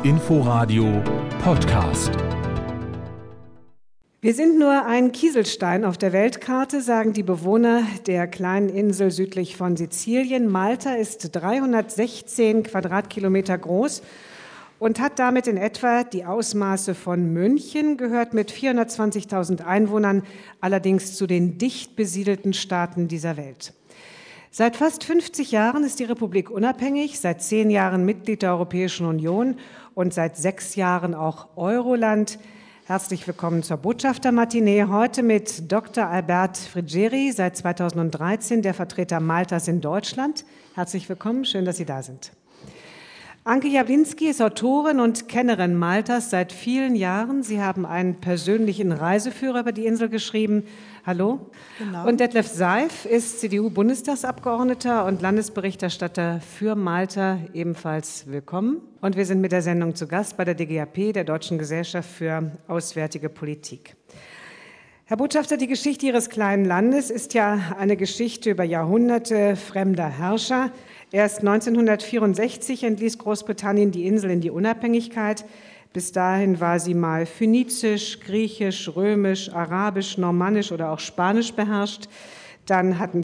Inforadio Podcast. Wir sind nur ein Kieselstein auf der Weltkarte, sagen die Bewohner der kleinen Insel südlich von Sizilien. Malta ist 316 Quadratkilometer groß und hat damit in etwa die Ausmaße von München, gehört mit 420.000 Einwohnern allerdings zu den dicht besiedelten Staaten dieser Welt. Seit fast 50 Jahren ist die Republik unabhängig, seit 10 Jahren Mitglied der Europäischen Union und seit 6 Jahren auch Euroland. Herzlich willkommen zur Botschaftermatinee. Heute mit Dr. Albert Friggeri, seit 2013 der Vertreter Maltas in Deutschland. Herzlich willkommen, schön, dass Sie da sind. Anke Jawlinski ist Autorin und Kennerin Maltas seit vielen Jahren. Sie haben einen persönlichen Reiseführer über die Insel geschrieben. Hallo. Genau. Und Detlef Seif ist CDU-Bundestagsabgeordneter und Landesberichterstatter für Malta, ebenfalls willkommen. Und wir sind mit der Sendung zu Gast bei der DGAP, der Deutschen Gesellschaft für Auswärtige Politik. Herr Botschafter, die Geschichte Ihres kleinen Landes ist ja eine Geschichte über Jahrhunderte fremder Herrscher. Erst 1964 entließ Großbritannien die Insel in die Unabhängigkeit. Bis dahin war sie mal phönizisch, griechisch, römisch, arabisch, normannisch oder auch spanisch beherrscht. Dann hatten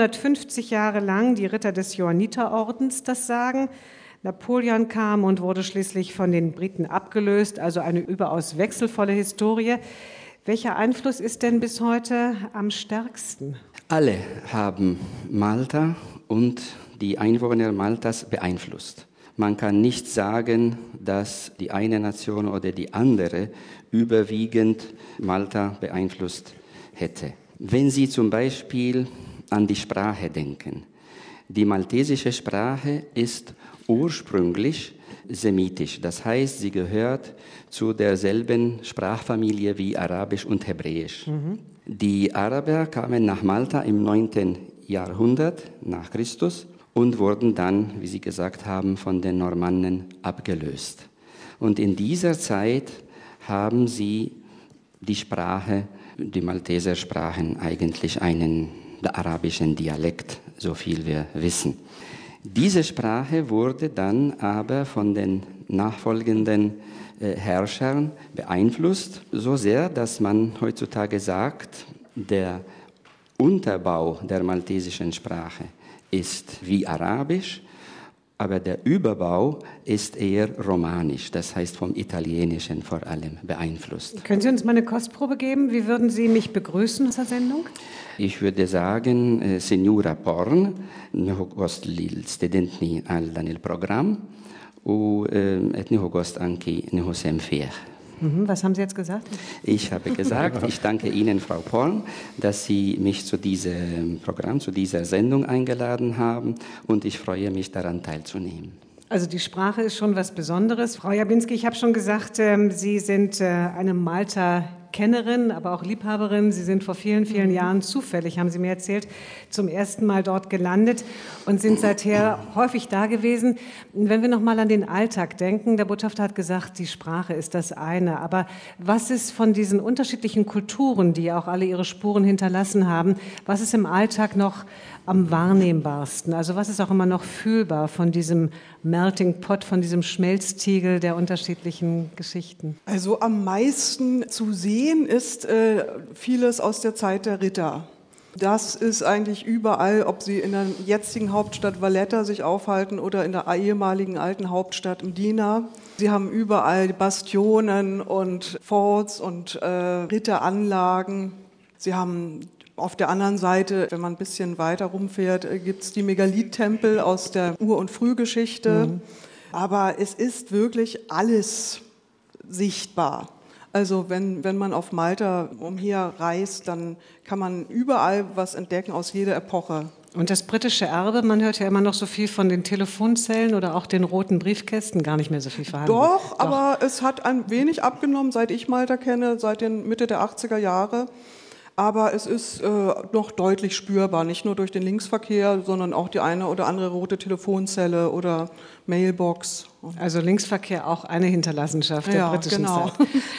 250 Jahre lang die Ritter des Johanniterordens das Sagen. Napoleon kam und wurde schließlich von den Briten abgelöst, also eine überaus wechselvolle Historie. Welcher Einfluss ist denn bis heute am stärksten? Alle haben Malta und die Einwohner Maltas beeinflusst. Man kann nicht sagen, dass die eine Nation oder die andere überwiegend Malta beeinflusst hätte. Wenn Sie zum Beispiel an die Sprache denken. Die maltesische Sprache ist ursprünglich semitisch. Das heißt, sie gehört zu derselben Sprachfamilie wie Arabisch und Hebräisch. Die Araber kamen nach Malta im 9. Jahrhundert nach Christus und wurden dann, wie Sie gesagt haben, von den Normannen abgelöst. Und in dieser Zeit haben sie die Sprache, die Malteser sprachen eigentlich einen arabischen Dialekt, so viel wir wissen. Diese Sprache wurde dann aber von den nachfolgenden Herrschern beeinflusst, so sehr, dass man heutzutage sagt, der Unterbau der maltesischen Sprache ist wie Arabisch, aber der Überbau ist eher romanisch, das heißt vom Italienischen vor allem beeinflusst. Können Sie uns mal eine Kostprobe geben? Wie würden Sie mich begrüßen zur Sendung? Ich würde sagen, Signora Porn, neho gost lil studentni al Programm und neho gost anche neho semfer. Was haben Sie jetzt gesagt? Ich habe gesagt, ich danke Ihnen, Frau Porn, dass Sie mich zu diesem Programm, zu dieser Sendung eingeladen haben und ich freue mich daran teilzunehmen. Also die Sprache ist schon was Besonderes. Frau Jawlinski, ich habe schon gesagt, Sie sind eine Malta-Kennerin, aber auch Liebhaberin. Sie sind vor vielen, vielen Jahren zufällig, haben Sie mir erzählt, zum ersten Mal dort gelandet und sind seither häufig da gewesen. Wenn wir noch mal an den Alltag denken, der Botschafter hat gesagt, die Sprache ist das eine. Aber was ist von diesen unterschiedlichen Kulturen, die auch alle ihre Spuren hinterlassen haben, was ist im Alltag noch am wahrnehmbarsten? Also was ist auch immer noch fühlbar von diesem Melting Pot, von diesem Schmelztiegel der unterschiedlichen Geschichten? Also am meisten zu sehen ist vieles aus der Zeit der Ritter. Das ist eigentlich überall, ob Sie in der jetzigen Hauptstadt Valletta sich aufhalten oder in der ehemaligen alten Hauptstadt Mdina. Sie haben überall Bastionen und Forts und Ritteranlagen. Sie haben auf der anderen Seite, wenn man ein bisschen weiter rumfährt, gibt es die Megalith-Tempel aus der Ur- und Frühgeschichte. Aber es ist wirklich alles sichtbar. Also wenn man auf Malta umherreist, dann kann man überall was entdecken aus jeder Epoche. Und das britische Erbe, man hört ja immer noch so viel von den Telefonzellen oder auch den roten Briefkästen, gar nicht mehr so viel vorhanden. Doch, aber es hat ein wenig abgenommen, seit ich Malta kenne, seit den Mitte der 80er Jahre. Aber es ist noch deutlich spürbar, nicht nur durch den Linksverkehr, sondern auch die eine oder andere rote Telefonzelle oder Mailbox. Also Linksverkehr auch eine Hinterlassenschaft der britischen Zeit.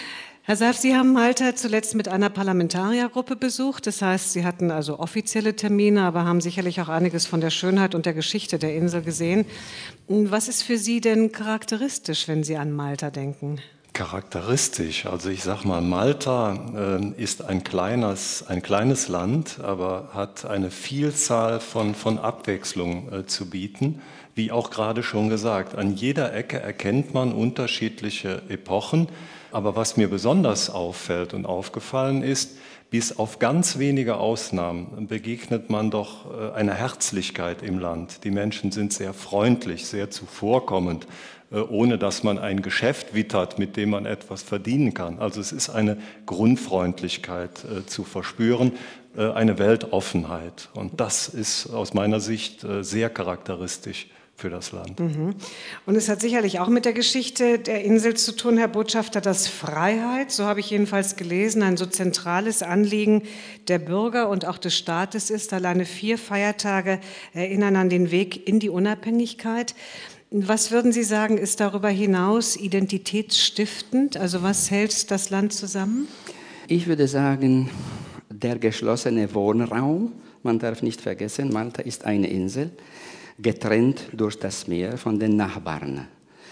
Herr Seif, Sie haben Malta zuletzt mit einer Parlamentariergruppe besucht. Das heißt, Sie hatten also offizielle Termine, aber haben sicherlich auch einiges von der Schönheit und der Geschichte der Insel gesehen. Was ist für Sie denn charakteristisch, wenn Sie an Malta denken? Charakteristisch, also ich sag mal, Malta ist ein kleines Land, aber hat eine Vielzahl von Abwechslung zu bieten. Wie auch gerade schon gesagt, an jeder Ecke erkennt man unterschiedliche Epochen. Aber was mir besonders auffällt und aufgefallen ist, bis auf ganz wenige Ausnahmen begegnet man doch einer Herzlichkeit im Land. Die Menschen sind sehr freundlich, sehr zuvorkommend, ohne dass man ein Geschäft wittert, mit dem man etwas verdienen kann. Also es ist eine Grundfreundlichkeit zu verspüren, eine Weltoffenheit. Und das ist aus meiner Sicht sehr charakteristisch für das Land. Und es hat sicherlich auch mit der Geschichte der Insel zu tun, Herr Botschafter, dass Freiheit, so habe ich jedenfalls gelesen, ein so zentrales Anliegen der Bürger und auch des Staates ist. Alleine 4 Feiertage erinnern an den Weg in die Unabhängigkeit. Was würden Sie sagen, ist darüber hinaus identitätsstiftend? Also was hält das Land zusammen? Ich würde sagen, der geschlossene Wohnraum. Man darf nicht vergessen, Malta ist eine Insel, getrennt durch das Meer von den Nachbarn.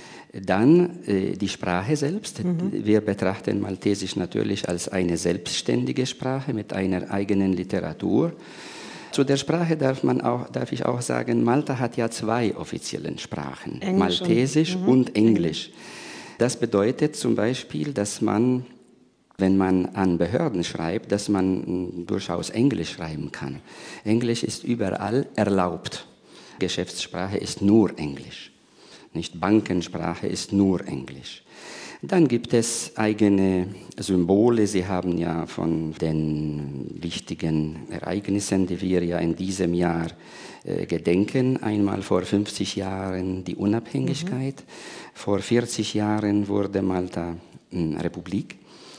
Dann die Sprache selbst. Wir betrachten Maltesisch natürlich als eine selbstständige Sprache mit einer eigenen Literatur. Zu der Sprache darf ich auch sagen, Malta hat ja 2 offizielle Sprachen, Englisch Maltesisch und Englisch. Das bedeutet zum Beispiel, dass man, wenn man an Behörden schreibt, dass man durchaus Englisch schreiben kann. Englisch ist überall erlaubt. Geschäftssprache ist nur Englisch. Nicht Bankensprache ist nur Englisch. Dann gibt es eigene Symbole. Sie haben ja von den wichtigen Ereignissen, die wir ja in diesem Jahr gedenken, einmal vor 50 Jahren die Unabhängigkeit. Vor 40 Jahren wurde Malta Republik.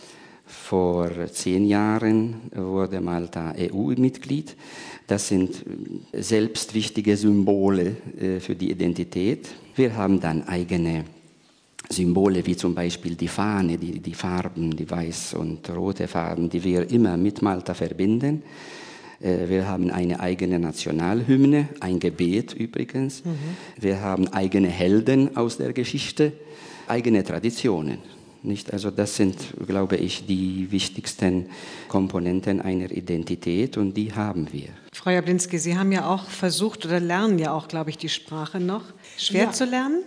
Vor 10 Jahren wurde Malta EU-Mitglied. Das sind selbst wichtige Symbole für die Identität. Wir haben dann eigene Symbole, wie zum Beispiel die Fahne, die Farben, die weiß und rote Farben, die wir immer mit Malta verbinden. Wir haben eine eigene Nationalhymne, ein Gebet übrigens. Wir haben eigene Helden aus der Geschichte, eigene Traditionen. Nicht? Also das sind, glaube ich, die wichtigsten Komponenten einer Identität und die haben wir. Frau Jablinski, Sie haben ja auch versucht oder lernen ja auch, glaube ich, die Sprache noch. Schwer zu lernen?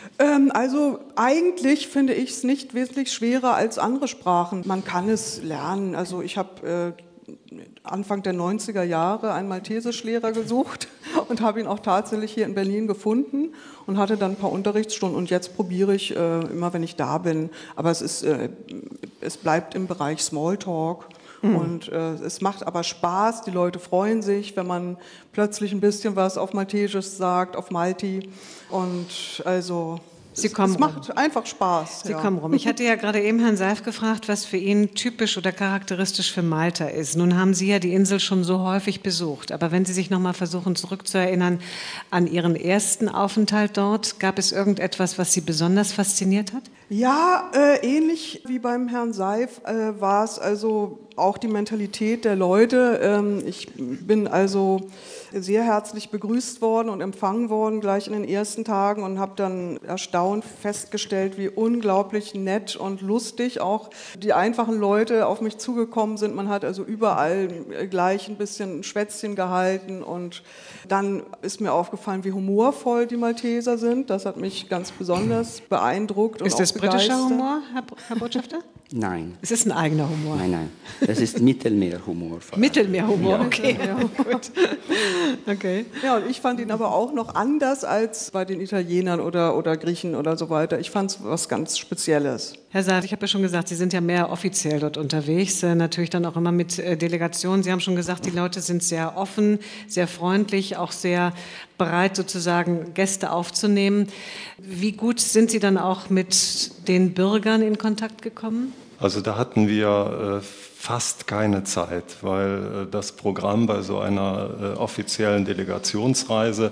Also eigentlich finde ich es nicht wesentlich schwerer als andere Sprachen. Man kann es lernen. Also ich habe Anfang der 90er Jahre einen Maltesischlehrer gesucht und habe ihn auch tatsächlich hier in Berlin gefunden und hatte dann ein paar Unterrichtsstunden und jetzt probiere ich immer, wenn ich da bin. Aber es bleibt im Bereich Smalltalk. Und es macht aber Spaß, die Leute freuen sich, wenn man plötzlich ein bisschen was auf Maltesisch sagt, auf Malti. Und also es macht einfach Spaß. Sie kommen rum. Ich hatte ja gerade eben Herrn Seif gefragt, was für ihn typisch oder charakteristisch für Malta ist. Nun haben Sie ja die Insel schon so häufig besucht. Aber wenn Sie sich noch mal versuchen zurückzuerinnern an Ihren ersten Aufenthalt dort, gab es irgendetwas, was Sie besonders fasziniert hat? Ja, ähnlich wie beim Herrn Seif war es also auch die Mentalität der Leute. Ich bin also sehr herzlich begrüßt worden und empfangen worden gleich in den ersten Tagen und habe dann erstaunt festgestellt, wie unglaublich nett und lustig auch die einfachen Leute auf mich zugekommen sind. Man hat also überall gleich ein bisschen ein Schwätzchen gehalten und dann ist mir aufgefallen, wie humorvoll die Malteser sind. Das hat mich ganz besonders beeindruckt. Ist das britischer Humor, Herr Botschafter? Nein. Es ist ein eigener Humor. Nein. Das ist Mittelmeerhumor. Mittelmeerhumor, ja. Okay. Ja, gut. Okay. Ja, und ich fand ihn aber auch noch anders als bei den Italienern oder Griechen oder so weiter. Ich fand es was ganz Spezielles. Herr Seif, ich habe ja schon gesagt, Sie sind ja mehr offiziell dort unterwegs, natürlich dann auch immer mit Delegationen. Sie haben schon gesagt, die Leute sind sehr offen, sehr freundlich, auch sehr bereit, sozusagen Gäste aufzunehmen. Wie gut sind Sie dann auch mit den Bürgern in Kontakt gekommen? Also da hatten wir fast keine Zeit, weil das Programm bei so einer offiziellen Delegationsreise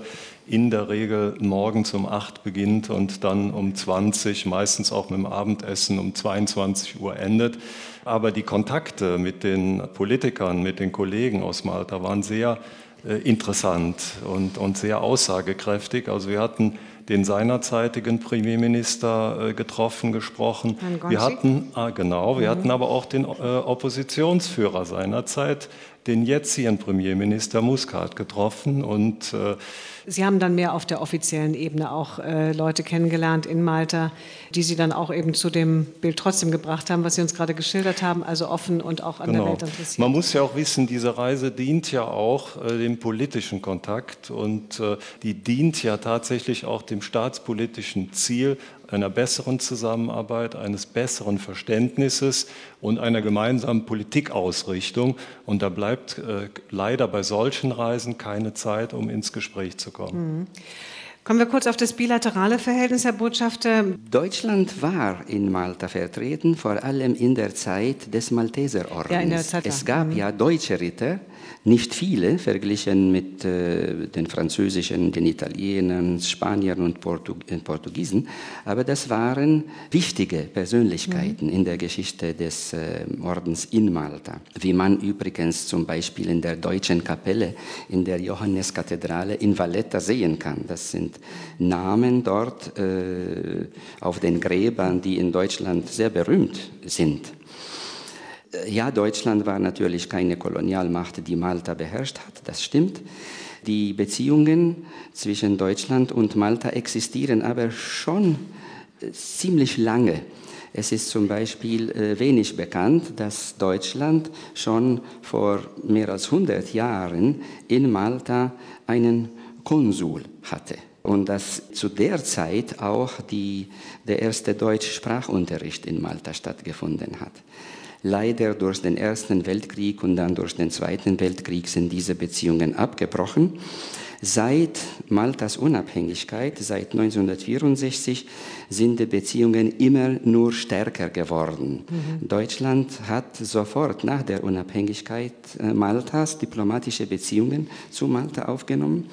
in der Regel morgens um 8 beginnt und dann um 20, meistens auch mit dem Abendessen um 22 Uhr endet. Aber die Kontakte mit den Politikern, mit den Kollegen aus Malta waren sehr interessant und sehr aussagekräftig. Also wir hatten den seinerzeitigen Premierminister getroffen, gesprochen. Wir hatten aber auch den Oppositionsführer seinerzeit, den jetzigen Premierminister Muscat, getroffen. Und Sie haben dann mehr auf der offiziellen Ebene auch Leute kennengelernt in Malta, die Sie dann auch eben zu dem Bild trotzdem gebracht haben, was Sie uns gerade geschildert haben, also offen und auch an der Welt interessiert. Man muss ja auch wissen, diese Reise dient ja auch dem politischen Kontakt und die dient ja tatsächlich auch dem staatspolitischen Ziel einer besseren Zusammenarbeit, eines besseren Verständnisses und einer gemeinsamen Politikausrichtung. Und da bleibt leider bei solchen Reisen keine Zeit, um ins Gespräch zu kommen. Mhm. Kommen wir kurz auf das bilaterale Verhältnis, Herr Botschafter. Deutschland war in Malta vertreten, vor allem in der Zeit des Malteserordens. Ja, in der Zeit, es gab ja deutsche Ritter, nicht viele, verglichen mit den Französischen, den Italienern, Spaniern und Portugiesen, aber das waren wichtige Persönlichkeiten in der Geschichte des Ordens in Malta. Wie man übrigens zum Beispiel in der Deutschen Kapelle in der Johanneskathedrale in Valletta sehen kann. Das sind Namen dort auf den Gräbern, die in Deutschland sehr berühmt sind. Ja, Deutschland war natürlich keine Kolonialmacht, die Malta beherrscht hat, das stimmt. Die Beziehungen zwischen Deutschland und Malta existieren aber schon ziemlich lange. Es ist zum Beispiel wenig bekannt, dass Deutschland schon vor mehr als 100 Jahren in Malta einen Konsul hatte. Und dass zu der Zeit auch der erste Deutschsprachunterricht in Malta stattgefunden hat. Leider durch den Ersten Weltkrieg und dann durch den Zweiten Weltkrieg sind diese Beziehungen abgebrochen. Seit Maltas Unabhängigkeit, seit 1964, sind die Beziehungen immer nur stärker geworden. Deutschland hat sofort nach der Unabhängigkeit Maltas diplomatische Beziehungen zu Malta aufgenommen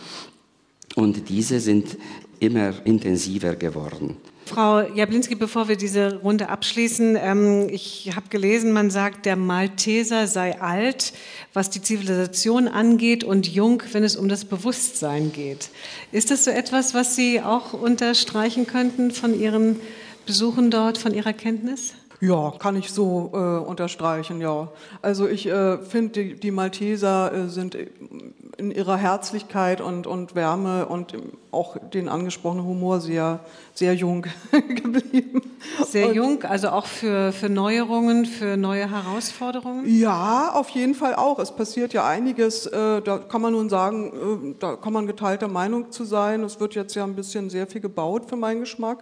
und diese sind immer intensiver geworden. Frau Jablinski, bevor wir diese Runde abschließen, ich habe gelesen, man sagt, der Malteser sei alt, was die Zivilisation angeht und jung, wenn es um das Bewusstsein geht. Ist das so etwas, was Sie auch unterstreichen könnten von Ihren Besuchen dort, von Ihrer Kenntnis? Ja, kann ich so unterstreichen, ja. Also ich finde, die Malteser sind in ihrer Herzlichkeit und Wärme und auch den angesprochenen Humor sehr, sehr jung geblieben. Sehr jung, also auch für Neuerungen, für neue Herausforderungen? Ja, auf jeden Fall auch. Es passiert ja einiges, da kann man nun sagen, da kann man geteilter Meinung zu sein. Es wird jetzt ja ein bisschen sehr viel gebaut für meinen Geschmack.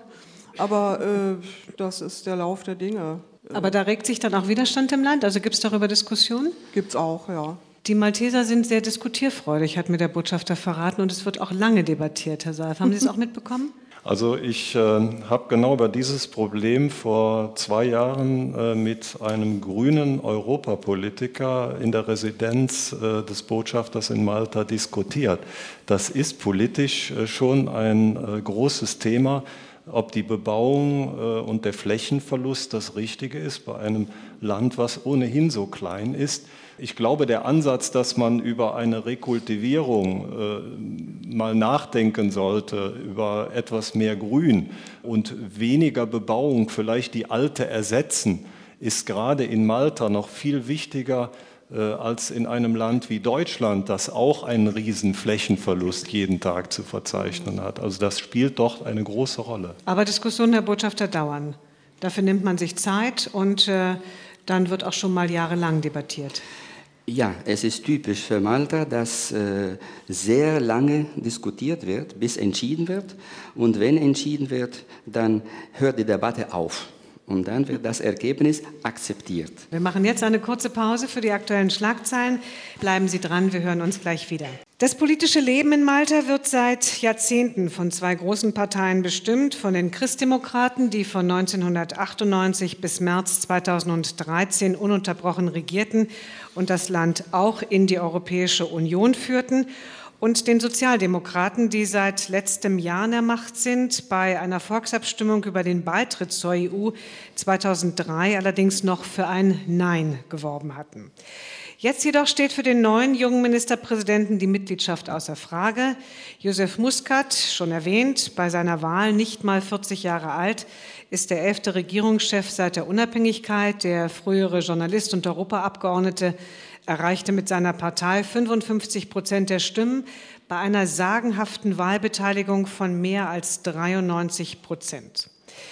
Aber das ist der Lauf der Dinge. Aber da regt sich dann auch Widerstand im Land? Also gibt es darüber Diskussionen? Gibt es auch, ja. Die Malteser sind sehr diskutierfreudig, hat mir der Botschafter verraten. Und es wird auch lange debattiert, Herr Seif. Haben Sie es auch mitbekommen? Also ich habe genau über dieses Problem vor 2 Jahren mit einem grünen Europapolitiker in der Residenz des Botschafters in Malta diskutiert. Das ist politisch schon ein großes Thema, ob die Bebauung und der Flächenverlust das Richtige ist bei einem Land, was ohnehin so klein ist. Ich glaube, der Ansatz, dass man über eine Rekultivierung mal nachdenken sollte, über etwas mehr Grün und weniger Bebauung, vielleicht die alte ersetzen, ist gerade in Malta noch viel wichtiger als in einem Land wie Deutschland, das auch einen riesen Flächenverlust jeden Tag zu verzeichnen hat. Also das spielt doch eine große Rolle. Aber Diskussionen, Herr Botschafter, dauern. Dafür nimmt man sich Zeit und dann wird auch schon mal jahrelang debattiert. Ja, es ist typisch für Malta, dass sehr lange diskutiert wird, bis entschieden wird. Und wenn entschieden wird, dann hört die Debatte auf. Und dann wird das Ergebnis akzeptiert. Wir machen jetzt eine kurze Pause für die aktuellen Schlagzeilen. Bleiben Sie dran, wir hören uns gleich wieder. Das politische Leben in Malta wird seit Jahrzehnten von 2 großen Parteien bestimmt, von den Christdemokraten, die von 1998 bis März 2013 ununterbrochen regierten und das Land auch in die Europäische Union führten, und den Sozialdemokraten, die seit letztem Jahr an der Macht sind, bei einer Volksabstimmung über den Beitritt zur EU 2003 allerdings noch für ein Nein geworben hatten. Jetzt jedoch steht für den neuen jungen Ministerpräsidenten die Mitgliedschaft außer Frage. Joseph Muscat, schon erwähnt, bei seiner Wahl nicht mal 40 Jahre alt, ist der 11. Regierungschef seit der Unabhängigkeit. Der frühere Journalist und Europaabgeordnete erreichte mit seiner Partei 55% der Stimmen bei einer sagenhaften Wahlbeteiligung von mehr als 93%.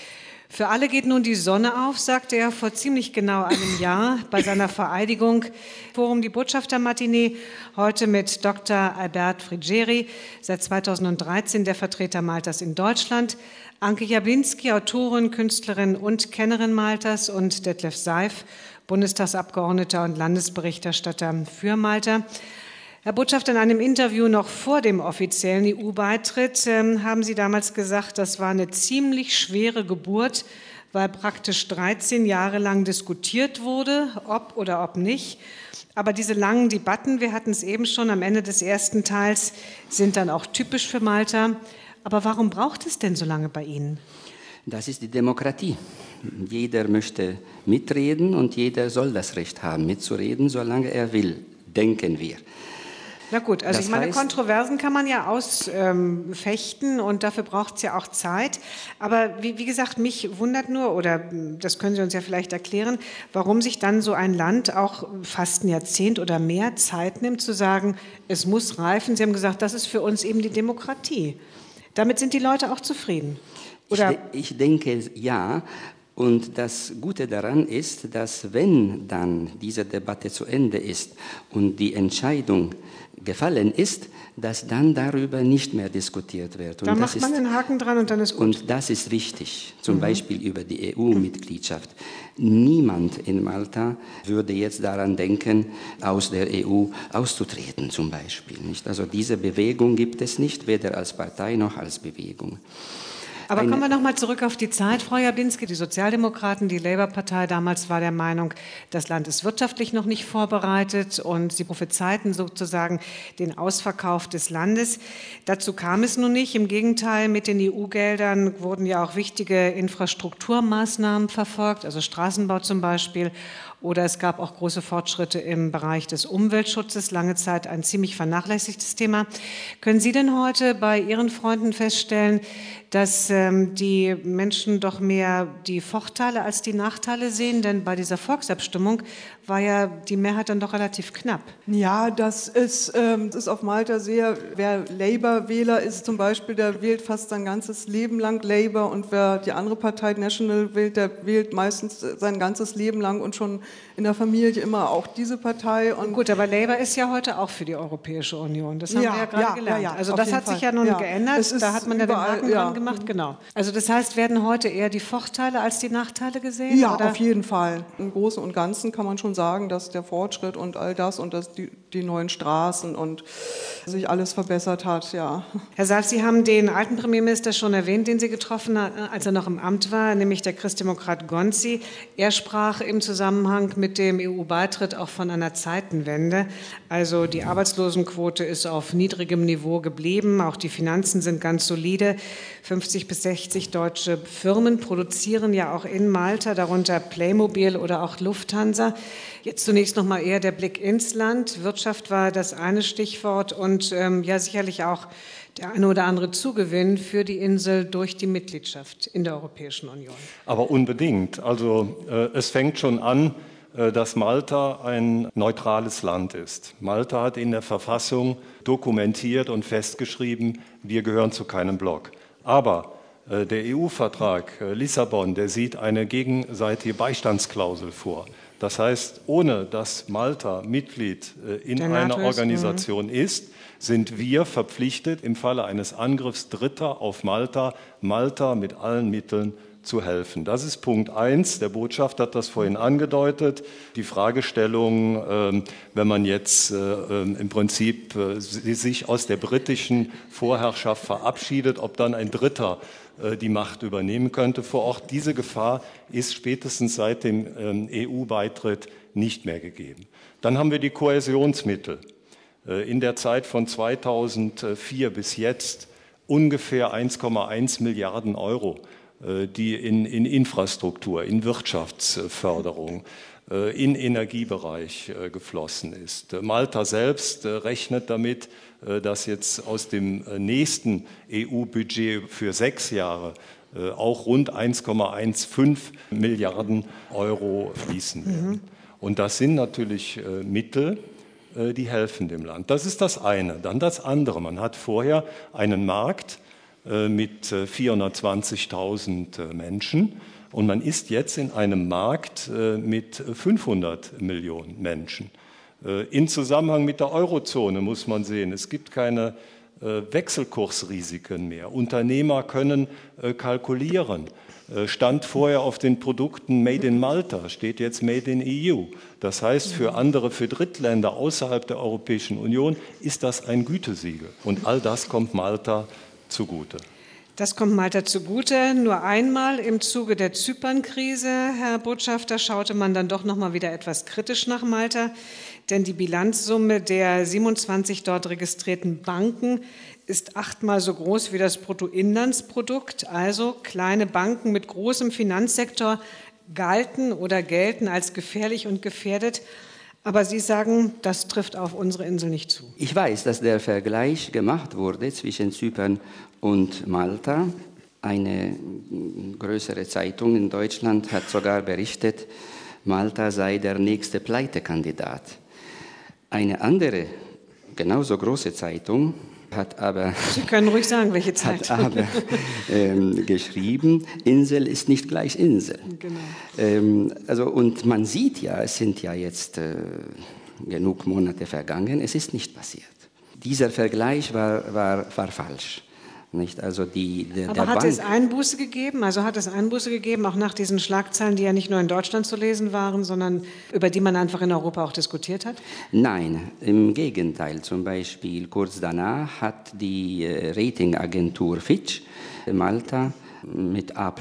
Für alle geht nun die Sonne auf, sagte er vor ziemlich genau einem Jahr bei seiner Vereidigung. Forum Die Botschafter-Matinee, heute mit Dr. Albert Frigieri, seit 2013 der Vertreter Maltas in Deutschland, Anke Jablinski, Autorin, Künstlerin und Kennerin Maltas, und Detlef Seif, Bundestagsabgeordneter und Landesberichterstatter für Malta. Herr Botschafter, in einem Interview noch vor dem offiziellen EU-Beitritt haben Sie damals gesagt, das war eine ziemlich schwere Geburt, weil praktisch 13 Jahre lang diskutiert wurde, ob oder ob nicht. Aber diese langen Debatten, wir hatten es eben schon am Ende des ersten Teils, sind dann auch typisch für Malta. Aber warum braucht es denn so lange bei Ihnen? Das ist die Demokratie. Jeder möchte mitreden und jeder soll das Recht haben, mitzureden, solange er will, denken wir. Na gut, also das ich meine, heißt, Kontroversen kann man ja ausfechten und dafür braucht es ja auch Zeit. Aber wie gesagt, mich wundert nur, oder das können Sie uns ja vielleicht erklären, warum sich dann so ein Land auch fast ein Jahrzehnt oder mehr Zeit nimmt, zu sagen, es muss reifen. Sie haben gesagt, das ist für uns eben die Demokratie. Damit sind die Leute auch zufrieden. Oder? Ich denke, ja. Und das Gute daran ist, dass wenn dann diese Debatte zu Ende ist und die Entscheidung gefallen ist, dass dann darüber nicht mehr diskutiert wird. Und da macht man einen Haken dran und dann ist gut. Und das ist wichtig, zum Beispiel über die EU-Mitgliedschaft. Niemand in Malta würde jetzt daran denken, aus der EU auszutreten zum Beispiel. Nicht? Also diese Bewegung gibt es nicht, weder als Partei noch als Bewegung. Aber kommen wir noch mal zurück auf die Zeit, Frau Jablinski. Die Sozialdemokraten, die Labour-Partei damals war der Meinung, das Land ist wirtschaftlich noch nicht vorbereitet und sie prophezeiten sozusagen den Ausverkauf des Landes. Dazu kam es nun nicht. Im Gegenteil, mit den EU-Geldern wurden ja auch wichtige Infrastrukturmaßnahmen verfolgt, also Straßenbau zum Beispiel. Oder es gab auch große Fortschritte im Bereich des Umweltschutzes, lange Zeit ein ziemlich vernachlässigtes Thema. Können Sie denn heute bei Ihren Freunden feststellen, dass die Menschen doch mehr die Vorteile als die Nachteile sehen? Denn bei dieser Volksabstimmung war ja die Mehrheit dann doch relativ knapp. Ja, das ist auf Malta sehr, wer Labour-Wähler ist zum Beispiel, der wählt fast sein ganzes Leben lang Labour, und wer die andere Partei National wählt, der wählt meistens sein ganzes Leben lang und schon in der Familie immer auch diese Partei. Und gut, aber Labour ist ja heute auch für die Europäische Union. Das haben wir ja gerade gelernt. Ja, also das hat sich ja nun geändert. Da hat man ja den Haken dran gemacht. Genau. Also das heißt, werden heute eher die Vorteile als die Nachteile gesehen? Ja, oder? Auf jeden Fall. Im Großen und Ganzen kann man schon sagen, dass der Fortschritt und all das und dass die neuen Straßen und sich alles verbessert hat, ja. Herr Seif, Sie haben den alten Premierminister schon erwähnt, den Sie getroffen haben, als er noch im Amt war, nämlich der Christdemokrat Gonzi. Er sprach im Zusammenhang mit dem EU-Beitritt auch von einer Zeitenwende. Also die Arbeitslosenquote ist auf niedrigem Niveau geblieben, auch die Finanzen sind ganz solide. 50 bis 60 deutsche Firmen produzieren ja auch in Malta, darunter Playmobil oder auch Lufthansa. Jetzt zunächst noch mal eher der Blick ins Land. Wirtschaft war das eine Stichwort und ja sicherlich auch der eine oder andere Zugewinn für die Insel durch die Mitgliedschaft in der Europäischen Union. Aber unbedingt. Also es fängt schon an, dass Malta ein neutrales Land ist. Malta hat in der Verfassung dokumentiert und festgeschrieben, wir gehören zu keinem Block. Aber der EU-Vertrag Lissabon, der sieht eine gegenseitige Beistandsklausel vor. Das heißt, ohne dass Malta Mitglied in einer Organisation ist, sind wir verpflichtet, im Falle eines Angriffs Dritter auf Malta, Malta mit allen Mitteln zu helfen. Das ist Punkt 1. Der Botschafter hat das vorhin angedeutet. Die Fragestellung, wenn man jetzt im Prinzip sich aus der britischen Vorherrschaft verabschiedet, ob dann ein Dritter die Macht übernehmen könnte vor Ort. Diese Gefahr ist spätestens seit dem EU-Beitritt nicht mehr gegeben. Dann haben wir die Kohäsionsmittel. In der Zeit von 2004 bis jetzt ungefähr 1,1 Milliarden Euro, die in Infrastruktur, in Wirtschaftsförderung, in Energiebereich geflossen ist. Malta selbst rechnet damit, dass jetzt aus dem nächsten EU-Budget für 6 Jahre auch rund 1,15 Milliarden Euro fließen werden. Und das sind natürlich Mittel, die helfen dem Land. Das ist das eine. Dann das andere. Man hat vorher einen Markt mit 420.000 Menschen und man ist jetzt in einem Markt mit 500 Millionen Menschen. In Zusammenhang mit der Eurozone muss man sehen, es gibt keine Wechselkursrisiken mehr. Unternehmer können kalkulieren. Stand vorher auf den Produkten Made in Malta, steht jetzt Made in EU. Das heißt, für Drittländer außerhalb der Europäischen Union ist das ein Gütesiegel. Und all das kommt Malta zugute. Das kommt Malta zugute. Nur einmal im Zuge der Zypernkrise, Herr Botschafter, schaute man dann doch noch mal wieder etwas kritisch nach Malta. Denn die Bilanzsumme der 27 dort registrierten Banken ist 8-mal so groß wie das Bruttoinlandsprodukt. Also kleine Banken mit großem Finanzsektor galten oder gelten als gefährlich und gefährdet. Aber Sie sagen, das trifft auf unsere Insel nicht zu. Ich weiß, dass der Vergleich gemacht wurde zwischen Zypern und Malta. Eine größere Zeitung in Deutschland hat sogar berichtet, Malta sei der nächste Pleitekandidat. Eine andere, genauso große Zeitung hat aber, Sie können ruhig sagen, welche Zeitung. Hat aber geschrieben, Insel ist nicht gleich Insel. Genau. Und man sieht ja, es sind ja jetzt genug Monate vergangen, es ist nicht passiert. Dieser Vergleich war falsch. Nicht? Also aber hat es Einbuße gegeben? Also hat es Einbuße gegeben, auch nach diesen Schlagzeilen, die ja nicht nur in Deutschland zu lesen waren, sondern über die man einfach in Europa auch diskutiert hat? Nein, im Gegenteil. Zum Beispiel kurz danach hat die Ratingagentur Fitch Malta mit A+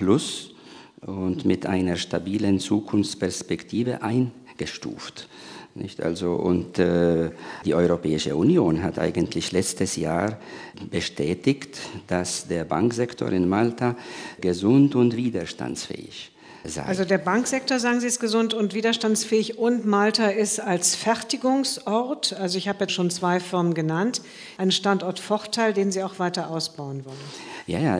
und mit einer stabilen Zukunftsperspektive eingestuft. Nicht? Also, und die Europäische Union hat eigentlich letztes Jahr bestätigt, dass der Banksektor in Malta gesund und widerstandsfähig sei. Also der Banksektor, sagen Sie, ist gesund und widerstandsfähig und Malta ist als Fertigungsort, also ich habe jetzt schon 2 Firmen genannt, ein Standortvorteil, den Sie auch weiter ausbauen wollen. Ja,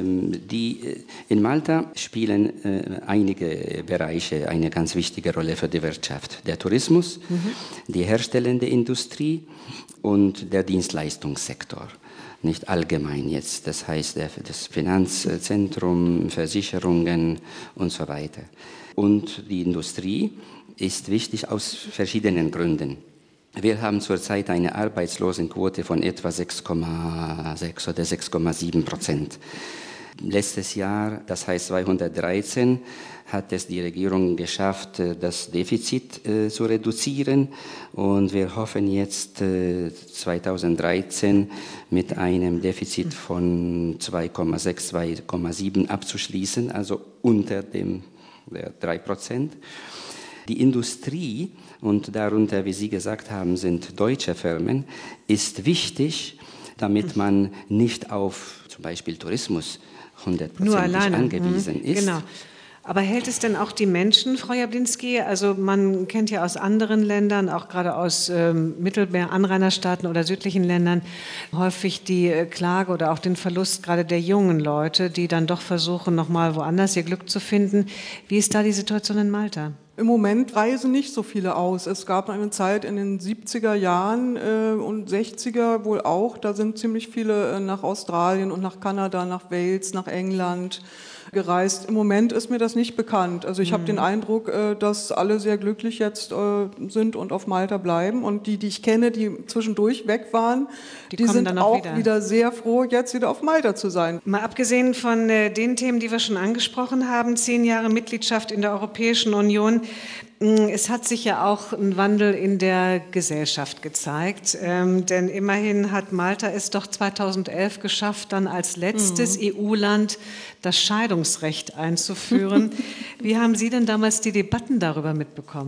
in Malta spielen einige Bereiche eine ganz wichtige Rolle für die Wirtschaft. Der Tourismus, die herstellende Industrie und der Dienstleistungssektor. Nicht allgemein jetzt, das heißt das Finanzzentrum, Versicherungen und so weiter. Und die Industrie ist wichtig aus verschiedenen Gründen. Wir haben zurzeit eine Arbeitslosenquote von etwa 6,6 oder 6,7%. Letztes Jahr, das heißt 2013, hat es die Regierung geschafft, das Defizit zu reduzieren. Und wir hoffen jetzt 2013 mit einem Defizit von 2,6, 2,7 abzuschließen, also unter dem 3%. Die Industrie, und darunter, wie Sie gesagt haben, sind deutsche Firmen, ist wichtig, damit man nicht auf zum Beispiel Tourismus 100% angewiesen ist. Genau. Aber hält es denn auch die Menschen, Frau Jablinski? Also man kennt ja aus anderen Ländern, auch gerade aus Mittelmeer-Anrainerstaaten oder südlichen Ländern, häufig die Klage oder auch den Verlust gerade der jungen Leute, die dann doch versuchen, nochmal woanders ihr Glück zu finden. Wie ist da die Situation in Malta? Im Moment reisen nicht so viele aus. Es gab eine Zeit in den 70er Jahren und 60er wohl auch, da sind ziemlich viele nach Australien und nach Kanada, nach Wales, nach England gereist. Im Moment ist mir das nicht bekannt. Also ich habe den Eindruck, dass alle sehr glücklich jetzt sind und auf Malta bleiben. Und die ich kenne, die zwischendurch weg waren, die sind dann auch wieder sehr froh, jetzt wieder auf Malta zu sein. Mal abgesehen von den Themen, die wir schon angesprochen haben, 10 Jahre Mitgliedschaft in der Europäischen Union. Es hat sich ja auch ein Wandel in der Gesellschaft gezeigt, denn immerhin hat Malta es doch 2011 geschafft, dann als letztes EU-Land das Scheidungsrecht einzuführen. Wie haben Sie denn damals die Debatten darüber mitbekommen?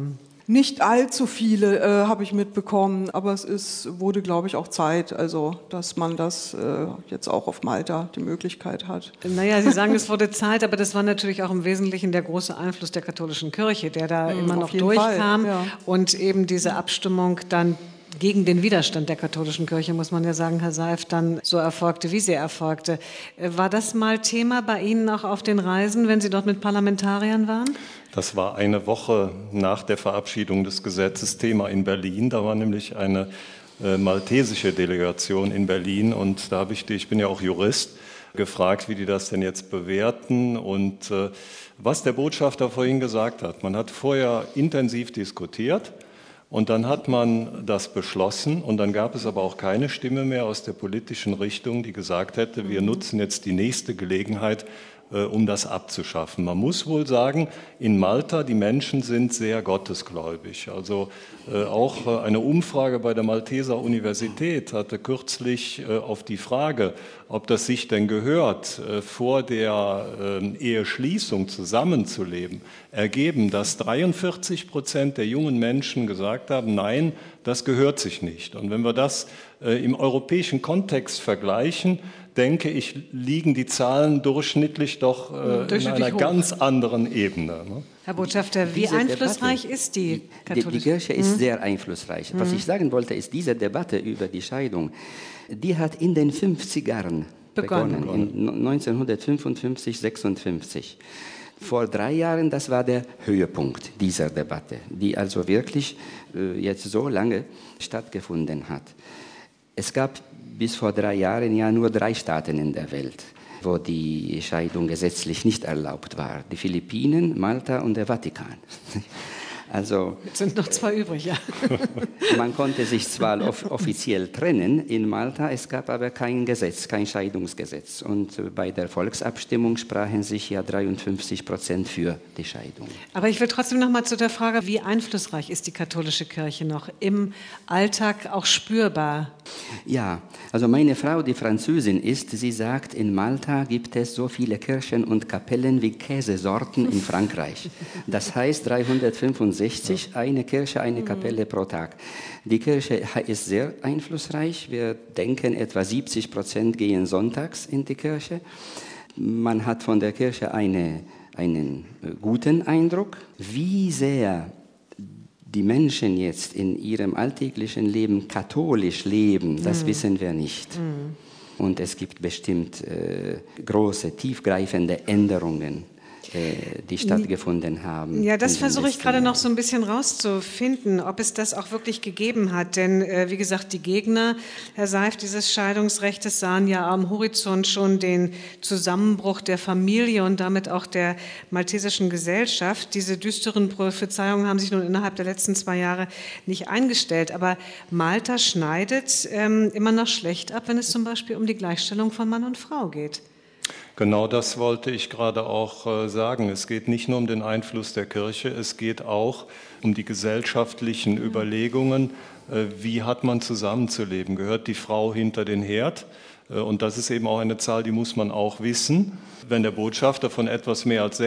Nicht allzu viele habe ich mitbekommen, aber wurde, glaube ich, auch Zeit, also dass man das jetzt auch auf Malta die Möglichkeit hat. Naja, Sie sagen, es wurde Zeit, aber das war natürlich auch im Wesentlichen der große Einfluss der katholischen Kirche, der da immer noch durchkam, ja. Und eben diese Abstimmung dann gegen den Widerstand der katholischen Kirche, muss man ja sagen, Herr Seif, dann so erfolgte, wie sie erfolgte. War das mal Thema bei Ihnen auch auf den Reisen, wenn Sie dort mit Parlamentariern waren? Das war eine Woche nach der Verabschiedung des Gesetzes Thema in Berlin. Da war nämlich eine maltesische Delegation in Berlin und da habe ich bin ja auch Jurist, gefragt, wie die das denn jetzt bewerten und was der Botschafter vorhin gesagt hat. Man hat vorher intensiv diskutiert. Und dann hat man das beschlossen und dann gab es aber auch keine Stimme mehr aus der politischen Richtung, die gesagt hätte, wir nutzen jetzt die nächste Gelegenheit, um das abzuschaffen. Man muss wohl sagen, in Malta, die Menschen sind sehr gottesgläubig. Also auch eine Umfrage bei der Malteser Universität hatte kürzlich auf die Frage, ob das sich denn gehört, vor der Eheschließung zusammenzuleben, ergeben, dass 43% der jungen Menschen gesagt haben, nein, das gehört sich nicht. Und wenn wir das im europäischen Kontext vergleichen, denke ich, liegen die Zahlen durchschnittlich doch in einer ganz anderen Ebene. Ne? Herr Botschafter, wie einflussreich ist die katholische Die Kirche ist sehr einflussreich. Was ich sagen wollte, ist, diese Debatte über die Scheidung, die hat in den 50ern begonnen, in 1955, 56. Vor 3 Jahren, das war der Höhepunkt dieser Debatte, die also wirklich jetzt so lange stattgefunden hat. Es gab bis vor 3 Jahren ja nur 3 Staaten in der Welt, wo die Scheidung gesetzlich nicht erlaubt war. Die Philippinen, Malta und der Vatikan. Also, jetzt sind noch 2 übrig, ja. Man konnte sich zwar offiziell trennen in Malta, es gab aber kein Gesetz, kein Scheidungsgesetz. Und bei der Volksabstimmung sprachen sich ja 53% für die Scheidung. Aber ich will trotzdem noch mal zu der Frage, wie einflussreich ist die katholische Kirche noch im Alltag auch spürbar? Ja, also meine Frau, die Französin ist, sie sagt, in Malta gibt es so viele Kirchen und Kapellen wie Käsesorten in Frankreich. Das heißt 365, eine Kirche, eine Kapelle pro Tag. Die Kirche ist sehr einflussreich. Wir denken, etwa 70% gehen sonntags in die Kirche. Man hat von der Kirche einen guten Eindruck. Wie sehr die Menschen jetzt in ihrem alltäglichen Leben katholisch leben, das wissen wir nicht. Und es gibt bestimmt große, tiefgreifende Änderungen, die stattgefunden haben. Ja, das versuche ich gerade noch so ein bisschen rauszufinden, ob es das auch wirklich gegeben hat. Denn, wie gesagt, die Gegner, Herr Seif, dieses Scheidungsrechtes sahen ja am Horizont schon den Zusammenbruch der Familie und damit auch der maltesischen Gesellschaft. Diese düsteren Prophezeiungen haben sich nun innerhalb der letzten 2 Jahre nicht eingestellt. Aber Malta schneidet immer noch schlecht ab, wenn es zum Beispiel um die Gleichstellung von Mann und Frau geht. Genau das wollte ich gerade auch sagen. Es geht nicht nur um den Einfluss der Kirche, es geht auch um die gesellschaftlichen Überlegungen. Wie hat man zusammenzuleben? Gehört die Frau hinter den Herd? Und das ist eben auch eine Zahl, die muss man auch wissen. Wenn der Botschafter von etwas mehr als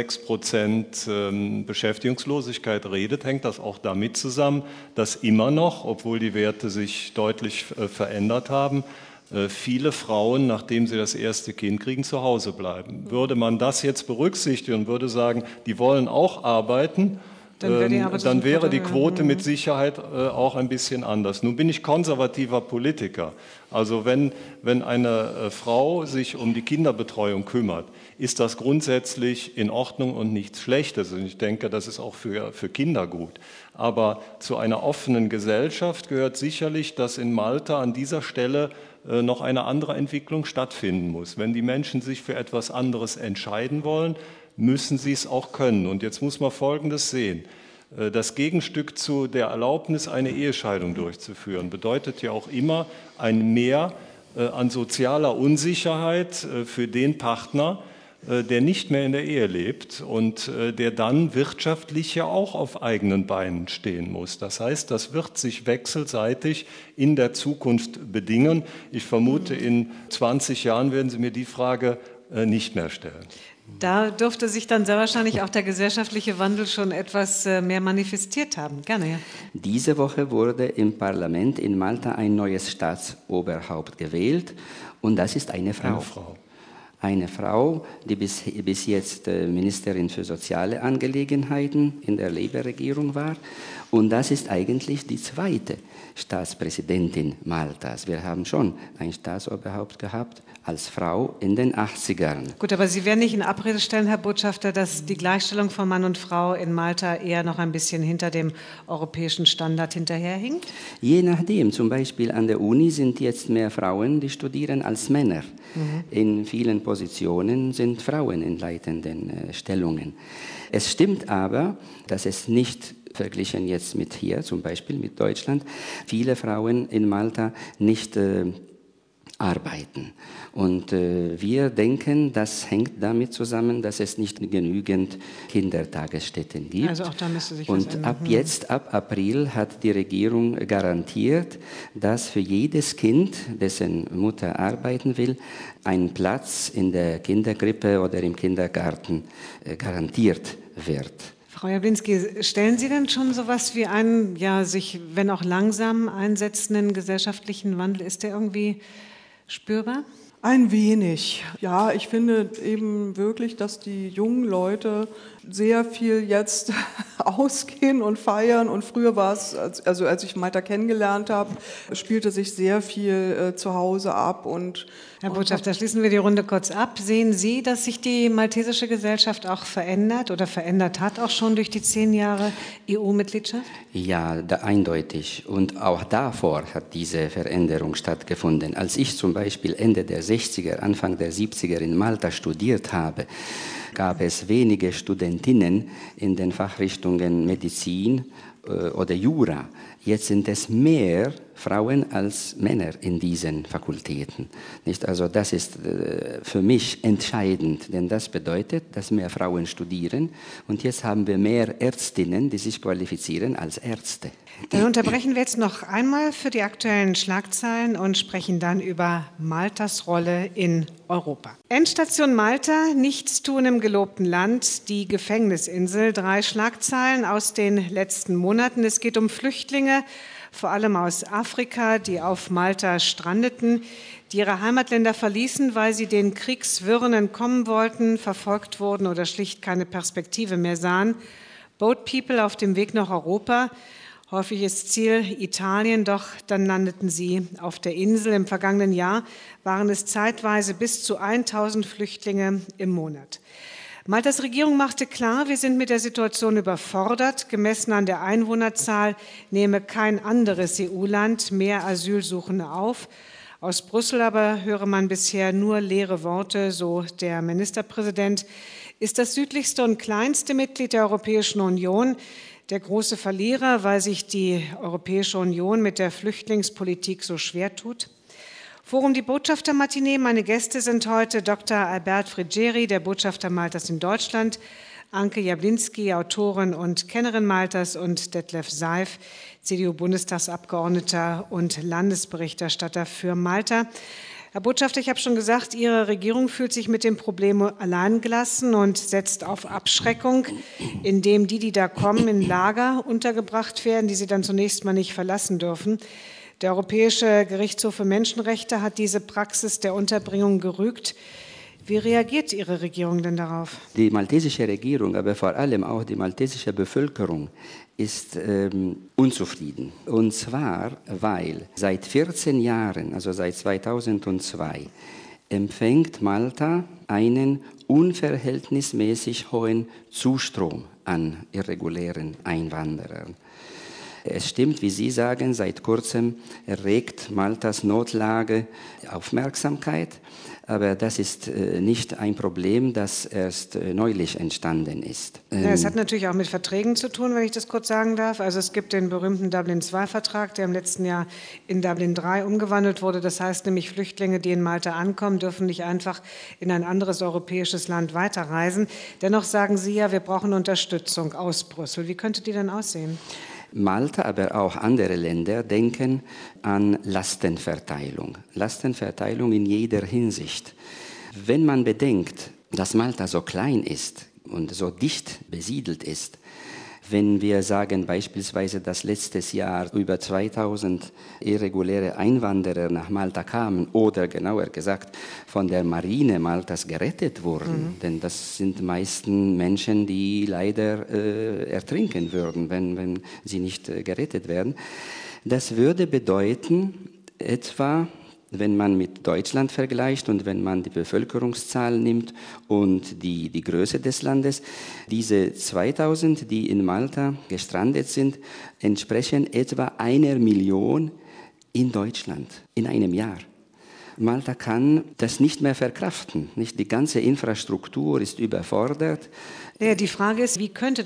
6% Beschäftigungslosigkeit redet, hängt das auch damit zusammen, dass immer noch, obwohl die Werte sich deutlich verändert haben, viele Frauen, nachdem sie das erste Kind kriegen, zu Hause bleiben. Würde man das jetzt berücksichtigen und würde sagen, die wollen auch arbeiten, dann wäre die Quote mit Sicherheit auch ein bisschen anders. Nun bin ich konservativer Politiker. Also wenn eine Frau sich um die Kinderbetreuung kümmert, ist das grundsätzlich in Ordnung und nichts Schlechtes. Und ich denke, das ist auch für Kinder gut. Aber zu einer offenen Gesellschaft gehört sicherlich, dass in Malta an dieser Stelle noch eine andere Entwicklung stattfinden muss. Wenn die Menschen sich für etwas anderes entscheiden wollen, müssen sie es auch können. Und jetzt muss man Folgendes sehen. Das Gegenstück zu der Erlaubnis, eine Ehescheidung durchzuführen, bedeutet ja auch immer ein Mehr an sozialer Unsicherheit für den Partner, der nicht mehr in der Ehe lebt und der dann wirtschaftlich ja auch auf eigenen Beinen stehen muss. Das heißt, das wird sich wechselseitig in der Zukunft bedingen. Ich vermute, in 20 Jahren werden Sie mir die Frage nicht mehr stellen. Da dürfte sich dann sehr wahrscheinlich auch der gesellschaftliche Wandel schon etwas mehr manifestiert haben. Gerne, ja. Diese Woche wurde im Parlament in Malta ein neues Staatsoberhaupt gewählt und das ist eine Frau. Eine Frau, die bis jetzt Ministerin für soziale Angelegenheiten in der Labour-Regierung war. Und das ist eigentlich die zweite Staatspräsidentin Maltas. Wir haben schon ein Staatsoberhaupt gehabt als Frau in den 80ern. Gut, aber Sie werden nicht in Abrede stellen, Herr Botschafter, dass die Gleichstellung von Mann und Frau in Malta eher noch ein bisschen hinter dem europäischen Standard hinterherhinkt? Je nachdem. Zum Beispiel an der Uni sind jetzt mehr Frauen, die studieren, als Männer. In vielen Positionen sind Frauen in leitenden Stellungen. Es stimmt aber, dass es nicht verglichen jetzt mit hier, zum Beispiel mit Deutschland, viele Frauen in Malta nicht arbeiten. Und wir denken, das hängt damit zusammen, dass es nicht genügend Kindertagesstätten gibt. Also auch da müsste sich was ändern. Und ab April hat die Regierung garantiert, dass für jedes Kind, dessen Mutter arbeiten will, ein Platz in der Kinderkrippe oder im Kindergarten garantiert wird. Frau Jablinski, stellen Sie denn schon sowas wie einen, ja, sich, wenn auch langsam einsetzenden gesellschaftlichen Wandel? Ist der irgendwie spürbar? Ein wenig. Ja, ich finde eben wirklich, dass die jungen Leute sehr viel jetzt ausgehen und feiern. Und früher war es, also als ich Malta kennengelernt habe, spielte sich sehr viel zu Hause ab. Herr Botschafter, schließen wir die Runde kurz ab. Sehen Sie, dass sich die maltesische Gesellschaft auch verändert oder verändert hat, auch schon durch die 10 Jahre EU-Mitgliedschaft? Ja, eindeutig. Und auch davor hat diese Veränderung stattgefunden. Als ich zum Beispiel Ende der 60er, Anfang der 70er in Malta studiert habe, gab es wenige Studentinnen in den Fachrichtungen Medizin oder Jura. Jetzt sind es mehr Frauen als Männer in diesen Fakultäten. Nicht? Also das ist für mich entscheidend, denn das bedeutet, dass mehr Frauen studieren und jetzt haben wir mehr Ärztinnen, die sich qualifizieren als Ärzte. Dann unterbrechen wir jetzt noch einmal für die aktuellen Schlagzeilen und sprechen dann über Maltas Rolle in Europa. Endstation Malta, Nichtstun im gelobten Land, die Gefängnisinsel. 3 Schlagzeilen aus den letzten Monaten. Es geht um Flüchtlinge, vor allem aus Afrika, die auf Malta strandeten, die ihre Heimatländer verließen, weil sie den Kriegswirren entkommen wollten, verfolgt wurden oder schlicht keine Perspektive mehr sahen. Boat People auf dem Weg nach Europa. Häufiges Ziel Italien, doch dann landeten sie auf der Insel. Im vergangenen Jahr waren es zeitweise bis zu 1000 Flüchtlinge im Monat. Maltas Regierung machte klar, wir sind mit der Situation überfordert. Gemessen an der Einwohnerzahl nehme kein anderes EU-Land mehr Asylsuchende auf. Aus Brüssel aber höre man bisher nur leere Worte, so der Ministerpräsident. Ist das südlichste und kleinste Mitglied der Europäischen Union der große Verlierer, weil sich die Europäische Union mit der Flüchtlingspolitik so schwer tut? Forum Die Botschaftermatinee. Meine Gäste sind heute Dr. Albert Frigieri, der Botschafter Maltas in Deutschland, Anke Jablinski, Autorin und Kennerin Maltas, und Detlef Seif, CDU-Bundestagsabgeordneter und Landesberichterstatter für Malta. Herr Botschafter, ich habe schon gesagt, Ihre Regierung fühlt sich mit dem Problem alleingelassen und setzt auf Abschreckung, indem die da kommen, in Lager untergebracht werden, die sie dann zunächst mal nicht verlassen dürfen. Der Europäische Gerichtshof für Menschenrechte hat diese Praxis der Unterbringung gerügt. Wie reagiert Ihre Regierung denn darauf? Die maltesische Regierung, aber vor allem auch die maltesische Bevölkerung ist unzufrieden. Und zwar, weil seit 14 Jahren, also seit 2002, empfängt Malta einen unverhältnismäßig hohen Zustrom an irregulären Einwanderern. Es stimmt, wie Sie sagen, seit kurzem erregt Maltas Notlage Aufmerksamkeit, aber das ist nicht ein Problem, das erst neulich entstanden ist. Ja, es hat natürlich auch mit Verträgen zu tun, wenn ich das kurz sagen darf. Also es gibt den berühmten Dublin-II-Vertrag, der im letzten Jahr in Dublin III umgewandelt wurde. Das heißt nämlich, Flüchtlinge, die in Malta ankommen, dürfen nicht einfach in ein anderes europäisches Land weiterreisen. Dennoch sagen Sie ja, wir brauchen Unterstützung aus Brüssel. Wie könnte die denn aussehen? Malta, aber auch andere Länder denken an Lastenverteilung. Lastenverteilung in jeder Hinsicht. Wenn man bedenkt, dass Malta so klein ist und so dicht besiedelt ist. Wenn wir sagen beispielsweise, dass letztes Jahr über 2000 irreguläre Einwanderer nach Malta kamen oder genauer gesagt von der Marine Maltas gerettet wurden, denn das sind meistens Menschen, die leider ertrinken würden, wenn sie nicht gerettet werden. Das würde bedeuten, etwa, wenn man mit Deutschland vergleicht und wenn man die Bevölkerungszahl nimmt und die Größe des Landes, diese 2000, die in Malta gestrandet sind, entsprechen etwa 1 Million in Deutschland in einem Jahr. Malta kann das nicht mehr verkraften. Nicht? Die ganze Infrastruktur ist überfordert. Ja, die Frage ist, wie könnte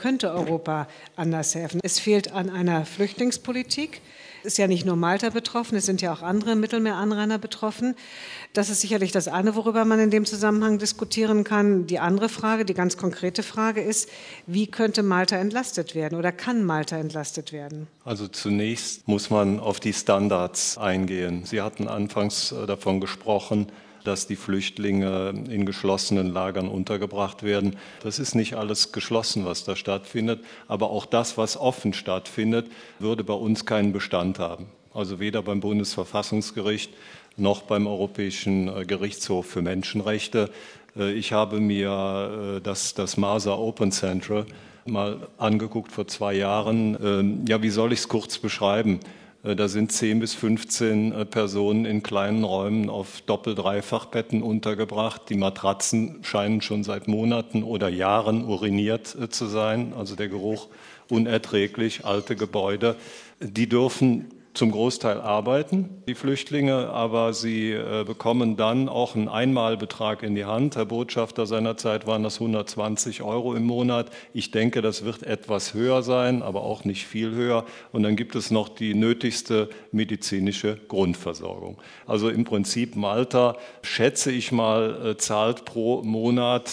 Europa anders helfen? Es fehlt an einer Flüchtlingspolitik. Es ist ja nicht nur Malta betroffen, es sind ja auch andere Mittelmeeranrainer betroffen. Das ist sicherlich das eine, worüber man in dem Zusammenhang diskutieren kann. Die andere Frage, die ganz konkrete Frage ist, wie könnte Malta entlastet werden oder kann Malta entlastet werden? Also zunächst muss man auf die Standards eingehen. Sie hatten anfangs davon gesprochen, dass die Flüchtlinge in geschlossenen Lagern untergebracht werden. Das ist nicht alles geschlossen, was da stattfindet, aber auch das, was offen stattfindet, würde bei uns keinen Bestand haben. Also weder beim Bundesverfassungsgericht noch beim Europäischen Gerichtshof für Menschenrechte. Ich habe mir das Marsa Open Center mal angeguckt vor 2 Jahren. Ja, wie soll ich es kurz beschreiben? Da sind 10 bis 15 Personen in kleinen Räumen auf Doppel-Dreifachbetten untergebracht. Die Matratzen scheinen schon seit Monaten oder Jahren uriniert zu sein, also der Geruch unerträglich, alte Gebäude. Die dürfen zum Großteil arbeiten, die Flüchtlinge, aber sie bekommen dann auch einen Einmalbetrag in die Hand. Herr Botschafter, seinerzeit waren das 120 € im Monat. Ich denke, das wird etwas höher sein, aber auch nicht viel höher. Und dann gibt es noch die nötigste medizinische Grundversorgung. Also im Prinzip Malta, schätze ich mal, zahlt pro Monat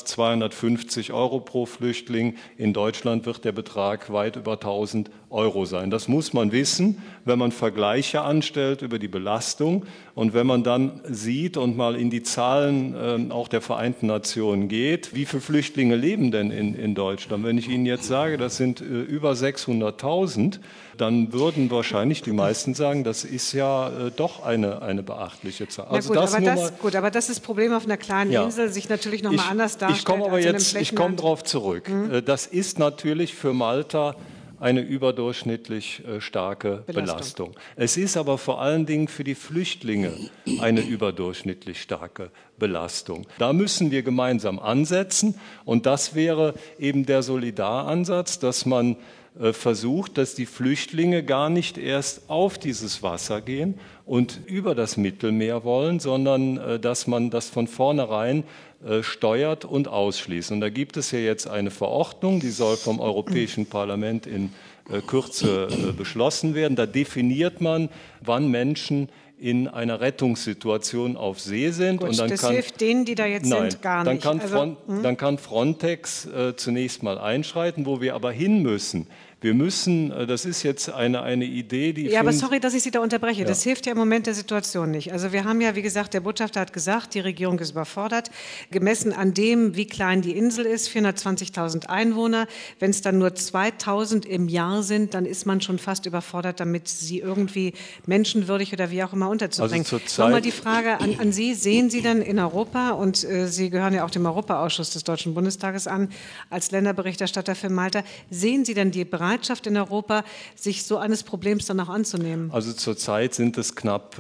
250 € pro Flüchtling. In Deutschland wird der Betrag weit über 1000 € sein. Das muss man wissen, wenn man Vergleiche anstellt über die Belastung und wenn man dann sieht und mal in die Zahlen auch der Vereinten Nationen geht, wie viele Flüchtlinge leben denn in Deutschland? Wenn ich Ihnen jetzt sage, das sind über 600.000, dann würden wahrscheinlich die meisten sagen, das ist ja doch eine beachtliche Zahl. Also aber das ist das Problem auf einer kleinen Insel, sich natürlich noch mal anders darstellt. Ich komme darauf zurück. Das ist natürlich für Malta eine überdurchschnittlich starke Belastung. Es ist aber vor allen Dingen für die Flüchtlinge eine überdurchschnittlich starke Belastung. Da müssen wir gemeinsam ansetzen und das wäre eben der Solidaransatz, dass man versucht, dass die Flüchtlinge gar nicht erst auf dieses Wasser gehen und über das Mittelmeer wollen, sondern dass man das von vornherein steuert und ausschließt. Und da gibt es ja jetzt eine Verordnung, die soll vom Europäischen Parlament in Kürze beschlossen werden. Da definiert man, wann Menschen in einer Rettungssituation auf See sind. Gut, und dann das hilft denen, die da jetzt sind, gar nicht. Dann kann Frontex zunächst mal einschreiten, wo wir aber hin müssen. Wir müssen, das ist jetzt eine Idee, die... Ja, aber sorry, dass ich Sie da unterbreche. Ja. Das hilft ja im Moment der Situation nicht. Also wir haben ja, wie gesagt, der Botschafter hat gesagt, die Regierung ist überfordert. Gemessen an dem, wie klein die Insel ist, 420.000 Einwohner. Wenn es dann nur 2.000 im Jahr sind, dann ist man schon fast überfordert, damit sie irgendwie menschenwürdig oder wie auch immer unterzubringen. Also zurzeit nochmal die Frage an Sie. Sehen Sie denn in Europa, und Sie gehören ja auch dem Europaausschuss des Deutschen Bundestages an, als Länderberichterstatter für Malta, sehen Sie denn die Bereitschaft in Europa, sich so eines Problems dann auch anzunehmen? Also zurzeit sind es knapp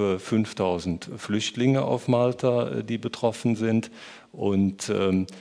5.000 Flüchtlinge auf Malta, die betroffen sind. Und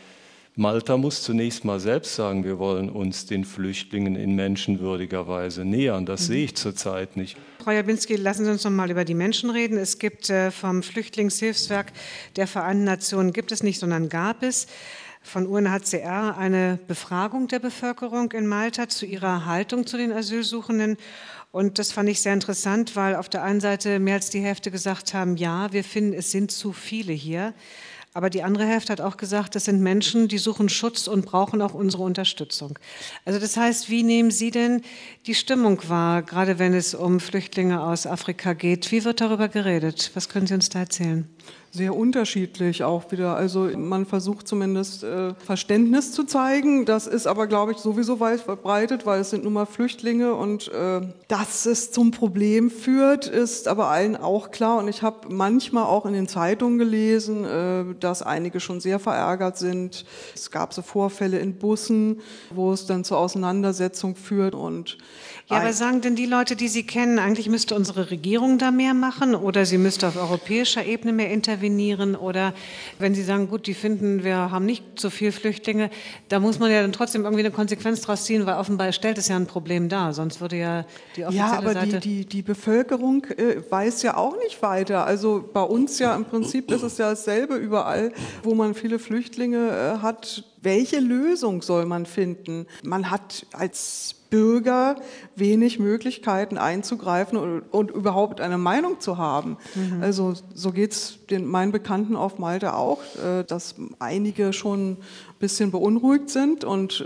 Malta muss zunächst mal selbst sagen, wir wollen uns den Flüchtlingen in menschenwürdiger Weise nähern. Das sehe ich zurzeit nicht. Frau Jabinski, lassen Sie uns noch mal über die Menschen reden. Es gibt vom Flüchtlingshilfswerk der Vereinten Nationen, gibt es nicht, sondern gab es von UNHCR eine Befragung der Bevölkerung in Malta zu ihrer Haltung zu den Asylsuchenden. Und das fand ich sehr interessant, weil auf der einen Seite mehr als die Hälfte gesagt haben, ja, wir finden, es sind zu viele hier. Aber die andere Hälfte hat auch gesagt, das sind Menschen, die suchen Schutz und brauchen auch unsere Unterstützung. Also das heißt, wie nehmen Sie denn die Stimmung wahr, gerade wenn es um Flüchtlinge aus Afrika geht? Wie wird darüber geredet? Was können Sie uns da erzählen? Sehr unterschiedlich auch wieder. Also man versucht zumindest Verständnis zu zeigen. Das ist aber, glaube ich, sowieso weit verbreitet, weil es sind nun mal Flüchtlinge und dass es zum Problem führt, ist aber allen auch klar. Und ich habe manchmal auch in den Zeitungen gelesen, dass einige schon sehr verärgert sind. Es gab so Vorfälle in Bussen, wo es dann zur Auseinandersetzung führt. Und ja, aber sagen denn die Leute, die Sie kennen, eigentlich müsste unsere Regierung da mehr machen oder sie müsste auf europäischer Ebene mehr intervenieren? Oder wenn Sie sagen, gut, die finden, wir haben nicht so viele Flüchtlinge, da muss man ja dann trotzdem irgendwie eine Konsequenz draus ziehen, weil offenbar stellt es ja ein Problem dar, sonst würde ja die offizielle Seite... Ja, aber die Bevölkerung weiß ja auch nicht weiter. Also bei uns ja im Prinzip ist es ja dasselbe überall, wo man viele Flüchtlinge hat. Welche Lösung soll man finden? Man hat als Bürger wenig Möglichkeiten einzugreifen und überhaupt eine Meinung zu haben. Mhm. Also so geht es meinen Bekannten auf Malta auch, dass einige schon ein bisschen beunruhigt sind und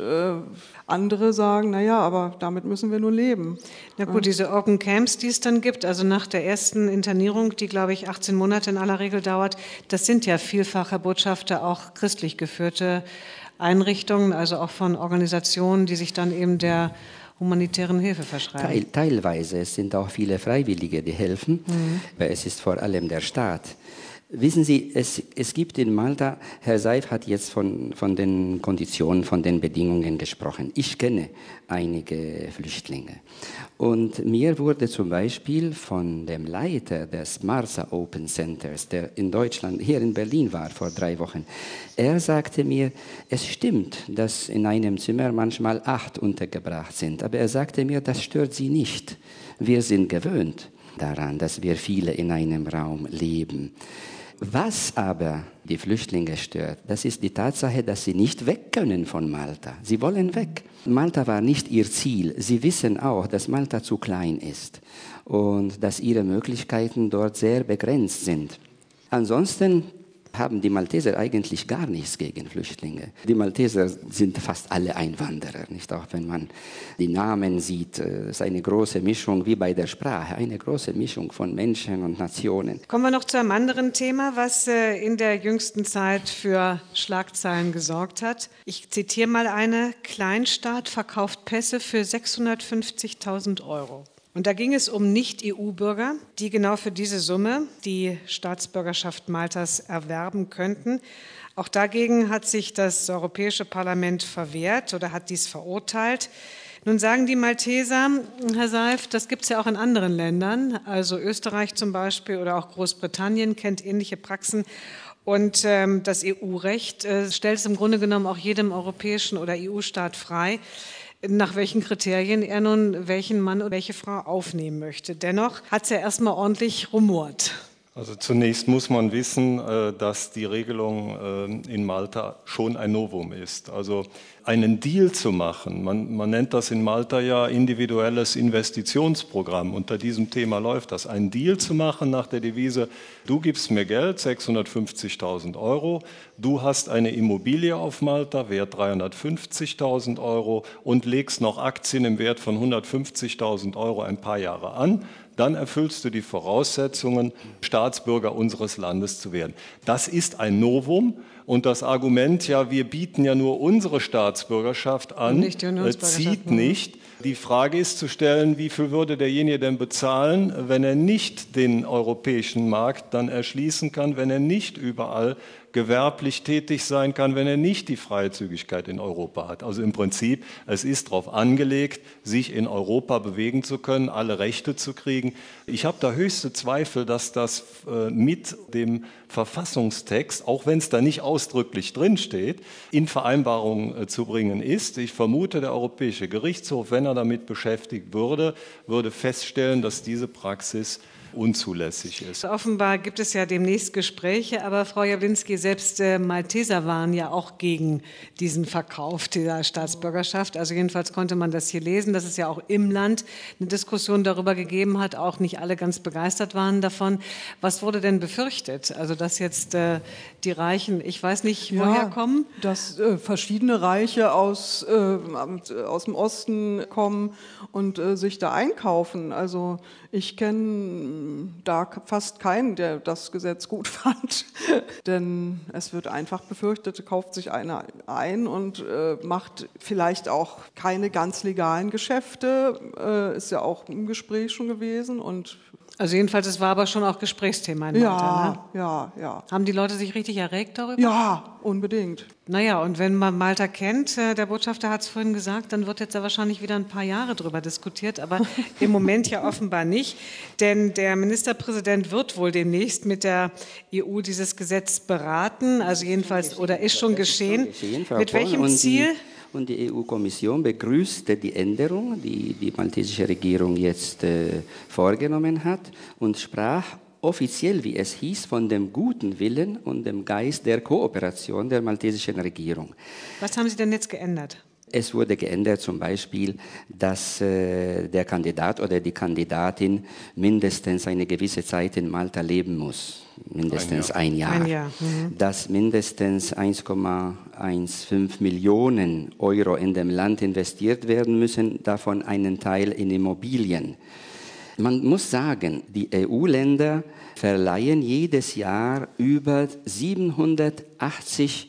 andere sagen, naja, aber damit müssen wir nur leben. Na gut, diese Open Camps, die es dann gibt, also nach der ersten Internierung, die, glaube ich, 18 Monate in aller Regel dauert, das sind ja vielfach, Herr Botschafter, auch christlich geführte Einrichtungen, also auch von Organisationen, die sich dann eben der humanitären Hilfe verschreiben. Teilweise, es sind auch viele Freiwillige, die helfen, aber es ist vor allem der Staat. Wissen Sie, es gibt in Malta, Herr Seif hat jetzt von den Konditionen, von den Bedingungen gesprochen. Ich kenne einige Flüchtlinge. Und mir wurde zum Beispiel von dem Leiter des Marsa Open Centers, der in Deutschland, hier in Berlin war vor 3 Wochen, er sagte mir, es stimmt, dass in einem Zimmer manchmal 8 untergebracht sind. Aber er sagte mir, das stört sie nicht. Wir sind gewöhnt daran, dass wir viele in einem Raum leben. Was aber die Flüchtlinge stört, das ist die Tatsache, dass sie nicht weg können von Malta. Sie wollen weg. Malta war nicht ihr Ziel. Sie wissen auch, dass Malta zu klein ist und dass ihre Möglichkeiten dort sehr begrenzt sind. Ansonsten haben die Malteser eigentlich gar nichts gegen Flüchtlinge. Die Malteser sind fast alle Einwanderer, nicht? Auch wenn man die Namen sieht, es ist eine große Mischung, wie bei der Sprache, eine große Mischung von Menschen und Nationen. Kommen wir noch zu einem anderen Thema, was in der jüngsten Zeit für Schlagzeilen gesorgt hat. Ich zitiere mal eine: Kleinstaat verkauft Pässe für 650.000 €. Und da ging es um Nicht-EU-Bürger, die genau für diese Summe die Staatsbürgerschaft Maltas erwerben könnten. Auch dagegen hat sich das Europäische Parlament verwehrt oder hat dies verurteilt. Nun sagen die Malteser, Herr Seif, das gibt es ja auch in anderen Ländern, also Österreich zum Beispiel oder auch Großbritannien kennt ähnliche Praxen. Und das EU-Recht stellt es im Grunde genommen auch jedem europäischen oder EU-Staat frei, nach welchen Kriterien er nun welchen Mann oder welche Frau aufnehmen möchte. Dennoch hat es ja erstmal ordentlich rumort. Also zunächst muss man wissen, dass die Regelung in Malta schon ein Novum ist. Also einen Deal zu machen, man nennt das in Malta ja individuelles Investitionsprogramm. Unter diesem Thema läuft das. Einen Deal zu machen nach der Devise, du gibst mir Geld, 650.000 €, du hast eine Immobilie auf Malta, Wert 350.000 € und legst noch Aktien im Wert von 150.000 € ein paar Jahre an. Dann erfüllst du die Voraussetzungen, Staatsbürger unseres Landes zu werden. Das ist ein Novum und das Argument, ja, wir bieten ja nur unsere Staatsbürgerschaft an, zieht nicht. Die Frage ist zu stellen, wie viel würde derjenige denn bezahlen, wenn er nicht den europäischen Markt dann erschließen kann, wenn er nicht überall gewerblich tätig sein kann, wenn er nicht die Freizügigkeit in Europa hat. Also im Prinzip, es ist darauf angelegt, sich in Europa bewegen zu können, alle Rechte zu kriegen. Ich habe da höchste Zweifel, dass das mit dem Verfassungstext, auch wenn es da nicht ausdrücklich drinsteht, in Vereinbarung zu bringen ist. Ich vermute, der Europäische Gerichtshof, wenn er damit beschäftigt würde feststellen, dass diese Praxis unzulässig ist. Offenbar gibt es ja demnächst Gespräche, aber Frau Jablinski, selbst Malteser waren ja auch gegen diesen Verkauf dieser Staatsbürgerschaft. Also jedenfalls konnte man das hier lesen, dass es ja auch im Land eine Diskussion darüber gegeben hat, auch nicht alle ganz begeistert waren davon. Was wurde denn befürchtet? Also dass jetzt die Reichen, ich weiß nicht, woher kommen? Dass verschiedene Reiche aus dem Osten kommen und sich da einkaufen. Also ich kenne da fast keinen, der das Gesetz gut fand. Denn es wird einfach befürchtet, kauft sich einer ein und macht vielleicht auch keine ganz legalen Geschäfte. Ist ja auch im Gespräch schon gewesen. Also jedenfalls, es war aber schon auch Gesprächsthema in Malta, ne? Ja. Haben die Leute sich richtig erregt darüber? Ja, unbedingt. Naja, und wenn man Malta kennt, der Botschafter hat es vorhin gesagt, dann wird jetzt ja wahrscheinlich wieder ein paar Jahre drüber diskutiert, aber im Moment ja offenbar nicht, denn der Ministerpräsident wird wohl demnächst mit der EU dieses Gesetz beraten, also jedenfalls, oder ist schon geschehen. Mit welchem Ziel? Und die EU-Kommission begrüßte die Änderung, die die maltesische Regierung jetzt vorgenommen hat und sprach offiziell, wie es hieß, von dem guten Willen und dem Geist der Kooperation der maltesischen Regierung. Was haben Sie denn jetzt geändert? Es wurde geändert zum Beispiel, dass der Kandidat oder die Kandidatin mindestens eine gewisse Zeit in Malta leben muss. Mindestens ein Jahr. Dass mindestens 1,15 Millionen Euro in dem Land investiert werden müssen, davon einen Teil in Immobilien. Man muss sagen, die EU-Länder verleihen jedes Jahr über 780.000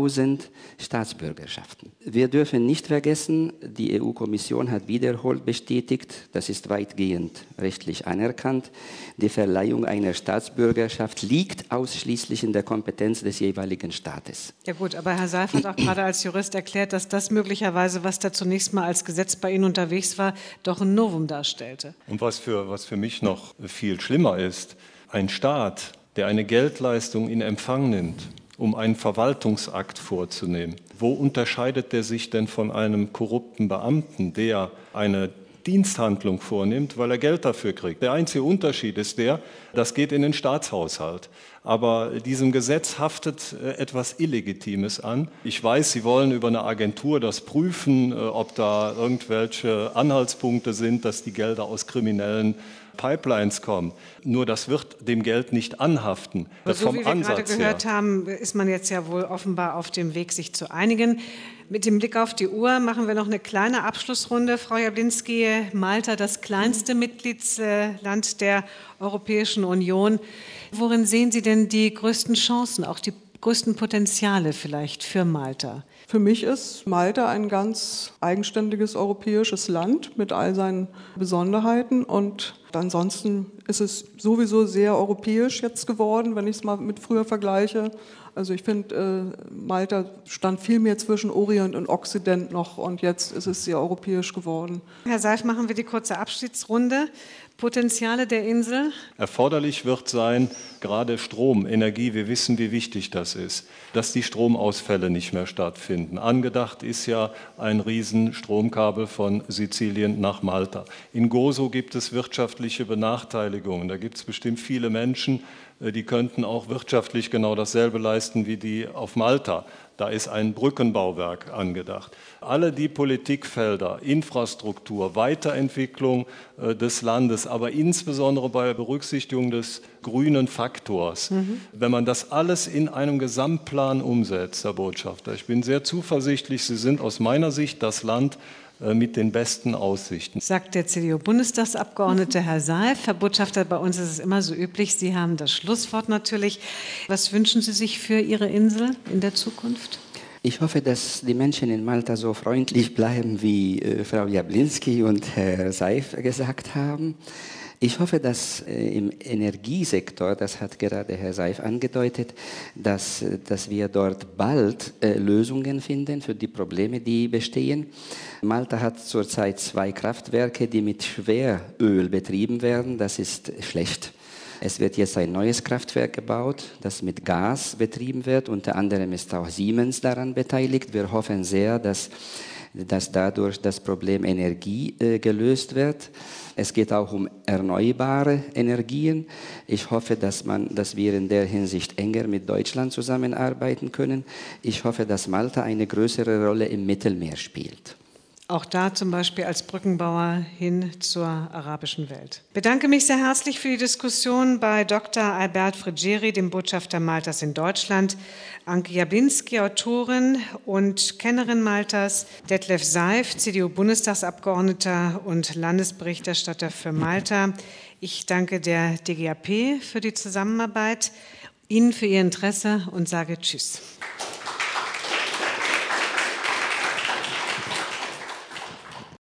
Staatsbürgerschaften. Wir dürfen nicht vergessen, die EU-Kommission hat wiederholt bestätigt, das ist weitgehend rechtlich anerkannt, die Verleihung einer Staatsbürgerschaft liegt ausschließlich in der Kompetenz des jeweiligen Staates. Ja gut, aber Herr Seif hat auch gerade als Jurist erklärt, dass das möglicherweise, was da zunächst mal als Gesetz bei Ihnen unterwegs war, doch ein Novum darstellte. Und was für mich noch viel schlimmer ist, ein Staat, der eine Geldleistung in Empfang nimmt, um einen Verwaltungsakt vorzunehmen. Wo unterscheidet der sich denn von einem korrupten Beamten, der eine Diensthandlung vornimmt, weil er Geld dafür kriegt? Der einzige Unterschied ist das geht in den Staatshaushalt. Aber diesem Gesetz haftet etwas Illegitimes an. Ich weiß, Sie wollen über eine Agentur das prüfen, ob da irgendwelche Anhaltspunkte sind, dass die Gelder aus kriminellen Pipelines kommen. Nur das wird dem Geld nicht anhaften. Aber so wie wir gerade gehört haben, ist man jetzt ja wohl offenbar auf dem Weg, sich zu einigen. Mit dem Blick auf die Uhr machen wir noch eine kleine Abschlussrunde. Frau Jablinski, Malta, das kleinste Mitgliedsland der Europäischen Union. Worin sehen Sie denn die größten Chancen, auch die größten Potenziale vielleicht für Malta? Für mich ist Malta ein ganz eigenständiges europäisches Land mit all seinen Besonderheiten und ansonsten ist es sowieso sehr europäisch jetzt geworden, wenn ich es mal mit früher vergleiche. Also ich finde, Malta stand viel mehr zwischen Orient und Okzident noch und jetzt ist es sehr europäisch geworden. Herr Seif, machen wir die kurze Abschiedsrunde. Potenziale der Insel? Erforderlich wird sein, gerade Strom, Energie, wir wissen, wie wichtig das ist, dass die Stromausfälle nicht mehr stattfinden. Angedacht ist ja ein Riesenstromkabel von Sizilien nach Malta. In Gozo gibt es wirtschaftliche Benachteiligungen. Da gibt es bestimmt viele Menschen, die könnten auch wirtschaftlich genau dasselbe leisten wie die auf Malta. Da ist ein Brückenbauwerk angedacht. Alle die Politikfelder, Infrastruktur, Weiterentwicklung des Landes, aber insbesondere bei Berücksichtigung des grünen Faktors. Wenn man das alles in einem Gesamtplan umsetzt, Herr Botschafter, ich bin sehr zuversichtlich, Sie sind aus meiner Sicht das Land mit den besten Aussichten. Sagt der CDU-Bundestagsabgeordnete Herr Seif. Herr Botschafter, bei uns ist es immer so üblich, Sie haben das Schlusswort natürlich. Was wünschen Sie sich für Ihre Insel in der Zukunft? Ich hoffe, dass die Menschen in Malta so freundlich bleiben, wie Frau Jablinski und Herr Seif gesagt haben. Ich hoffe, dass im Energiesektor, das hat gerade Herr Seif angedeutet, dass wir dort bald Lösungen finden für die Probleme, die bestehen. Malta hat zurzeit 2 Kraftwerke, die mit Schweröl betrieben werden. Das ist schlecht. Es wird jetzt ein neues Kraftwerk gebaut, das mit Gas betrieben wird. Unter anderem ist auch Siemens daran beteiligt. Wir hoffen sehr, dass dadurch das Problem Energie gelöst wird. Es geht auch um erneuerbare Energien. Ich hoffe, dass wir in der Hinsicht enger mit Deutschland zusammenarbeiten können. Ich hoffe, dass Malta eine größere Rolle im Mittelmeer spielt. Auch da zum Beispiel als Brückenbauer hin zur arabischen Welt. Ich bedanke mich sehr herzlich für die Diskussion bei Dr. Albert Frigieri, dem Botschafter Maltas in Deutschland, Anke Jablinski, Autorin und Kennerin Maltas, Detlef Seif, CDU-Bundestagsabgeordneter und Landesberichterstatter für Malta. Ich danke der DGAP für die Zusammenarbeit, Ihnen für Ihr Interesse und sage Tschüss.